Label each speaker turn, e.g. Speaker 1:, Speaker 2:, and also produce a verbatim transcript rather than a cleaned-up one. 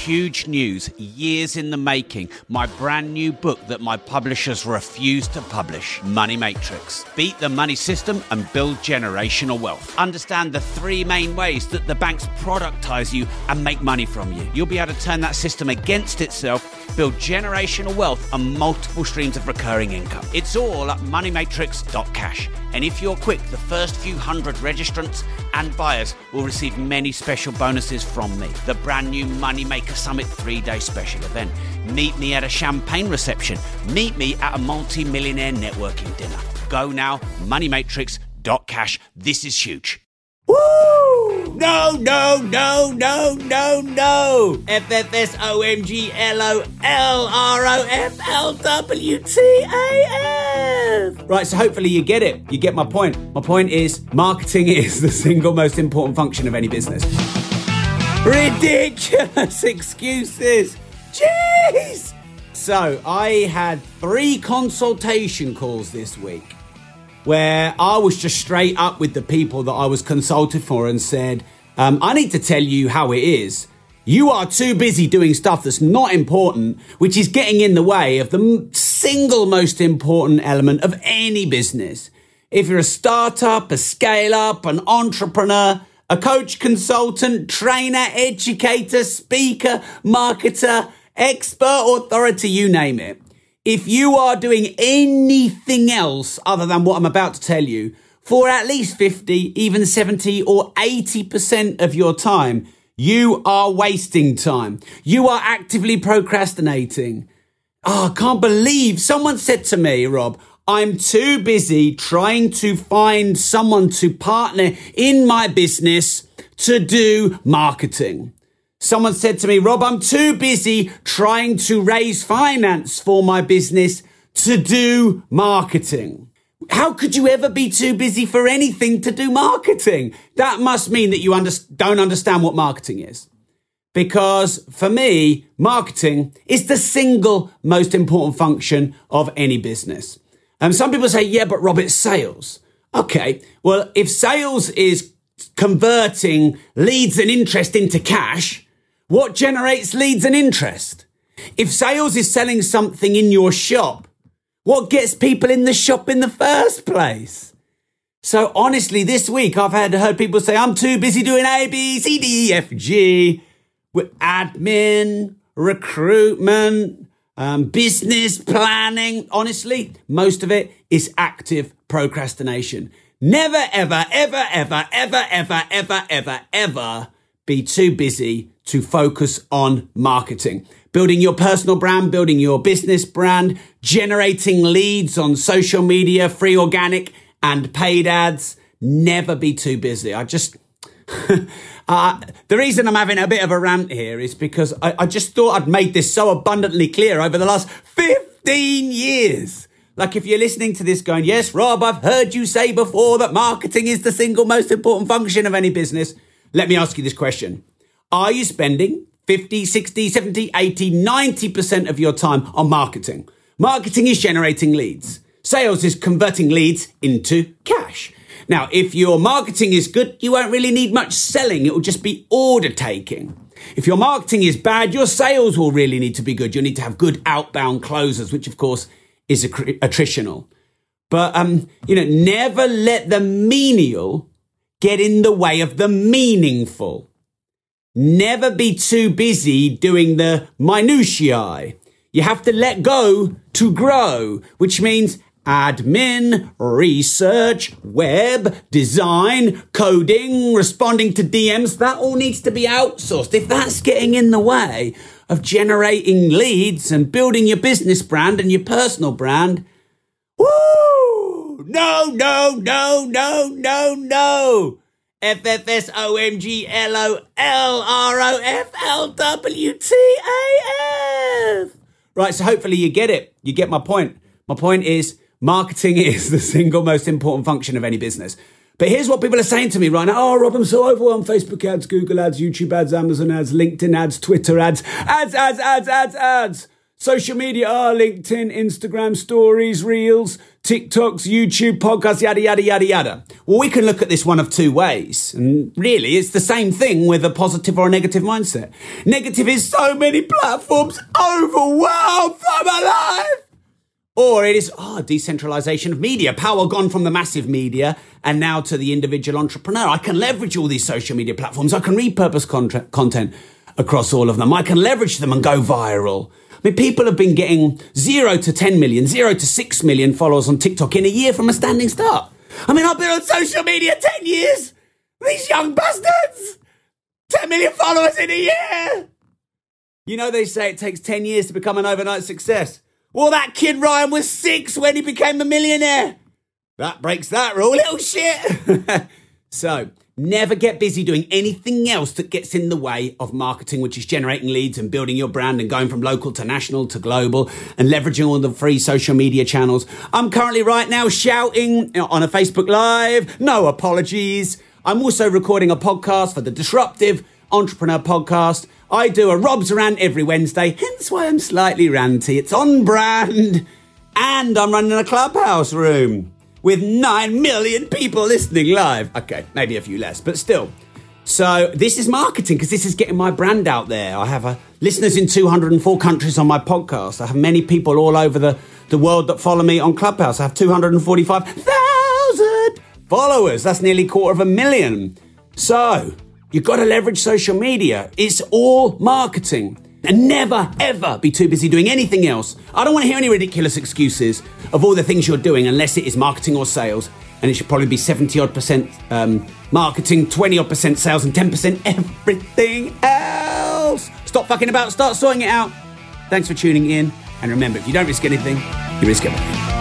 Speaker 1: huge news, years in the making. My brand new book that my publishers refuse to publish, Money Matrix. Beat the money system and build generational wealth. Understand the three main ways that the banks productize you and make money from you. You'll be able to turn that system against itself, build generational wealth and multiple streams of recurring income. It's all at money matrix dot cash. And if you're quick, the first few hundred registrants and buyers will receive many special bonuses from me. The brand new Moneymaker Summit three-day special event. Meet me at a champagne reception. Meet me at a multi-millionaire networking dinner. Go now, money matrix dot cash. This is huge.
Speaker 2: Woo! No, no, no, no, no, no. F F S O M G L O L R O F L W T A F. Right, so hopefully you get it. You get my point. My point is marketing is the single most important function of any business. Ridiculous excuses. Jeez. So I had three consultation calls this week where I was just straight up with the people that I was consulted for and said, um, I need to tell you how it is. You are too busy doing stuff that's not important, which is getting in the way of the m- single most important element of any business. If you're a startup, a scale-up, an entrepreneur, a coach, consultant, trainer, educator, speaker, marketer, expert, authority, you name it. If you are doing anything else other than what I'm about to tell you for at least fifty, even seventy or eighty percent of your time, you are wasting time. You are actively procrastinating. Oh, I can't believe someone said to me, Rob, I'm too busy trying to find someone to partner in my business to do marketing. Someone said to me, Rob, I'm too busy trying to raise finance for my business to do marketing. How could you ever be too busy for anything to do marketing? That must mean that you under- don't understand what marketing is. Because for me, marketing is the single most important function of any business. And um, some people say, yeah, but Rob, it's sales. Okay, well, if sales is converting leads and interest into cash, what generates leads and interest? If sales is selling something in your shop, what gets people in the shop in the first place? So honestly, this week I've had heard people say, I'm too busy doing A, B, C, D, E, F, G, with admin, recruitment, um, business planning. Honestly, most of it is active procrastination. Never, ever, ever, ever, ever, ever, ever, ever, ever be too busy to focus on marketing. Building your personal brand, building your business brand, generating leads on social media, free organic and paid ads. Never be too busy. I just, uh, the reason I'm having a bit of a rant here is because I, I just thought I'd made this so abundantly clear over the last fifteen years. Like if you're listening to this going, yes, Rob, I've heard you say before that marketing is the single most important function of any business. Let me ask you this question. Are you spending fifty, sixty, seventy, eighty, ninety percent of your time on marketing? Marketing is generating leads. Sales is converting leads into cash. Now, if your marketing is good, you won't really need much selling. It will just be order taking. If your marketing is bad, your sales will really need to be good. You'll need to have good outbound closers, which of course is attritional. But, um, you know, never let the menial get in the way of the meaningful. Never be too busy doing the minutiae. You have to let go to grow, which means admin, research, web, design, coding, responding to D Ms. That all needs to be outsourced. If that's getting in the way of generating leads and building your business brand and your personal brand, woo! No, no, no, no, no, no. F F S O M G L O L R O F L W T A F. Right, so hopefully you get it. You get my point. My point is marketing is the single most important function of any business. But here's what people are saying to me right now. Oh, Rob, I'm so overwhelmed. Facebook ads, Google ads, YouTube ads, Amazon ads, LinkedIn ads, Twitter ads, ads, ads, ads, ads, ads. Social media are LinkedIn, Instagram, stories, reels, TikToks, YouTube, podcasts, yada, yada, yada, yada. Well, we can look at this one of two ways. And really, it's the same thing with a positive or a negative mindset. Negative is so many platforms, overwhelmed, I'm alive. Or it is, oh, decentralization of media, power gone from the massive media and now to the individual entrepreneur. I can leverage all these social media platforms. I can repurpose content, content across all of them. I can leverage them and go viral. I mean, people have been getting zero to ten million, zero to six million followers on TikTok in a year from a standing start. I mean, I've been on social media ten years. These young bastards, ten million followers in a year. You know, they say it takes ten years to become an overnight success. Well, that kid Ryan was six when he became a millionaire. That breaks that rule, little shit. So, never get busy doing anything else that gets in the way of marketing, which is generating leads and building your brand and going from local to national to global and leveraging all the free social media channels. I'm currently right now shouting on a Facebook Live. No apologies. I'm also recording a podcast for the Disruptive Entrepreneur Podcast. I do a Rob's Rant every Wednesday, hence why I'm slightly ranty. It's on brand. And I'm running a Clubhouse room with nine million people listening live. Okay, maybe a few less, but still. So this is marketing because this is getting my brand out there. I have uh, listeners in two hundred four countries on my podcast. I have many people all over the, the world that follow me on Clubhouse. I have two hundred forty-five thousand followers. That's nearly a quarter of a million. So you've got to leverage social media. It's all marketing. And never, ever be too busy doing anything else. I don't want to hear any ridiculous excuses of all the things you're doing unless it is marketing or sales. And it should probably be seventy odd percent um, marketing, twenty odd percent sales, and ten percent everything else. Stop fucking about, start sorting it out. Thanks for tuning in. And remember, if you don't risk anything, you risk everything.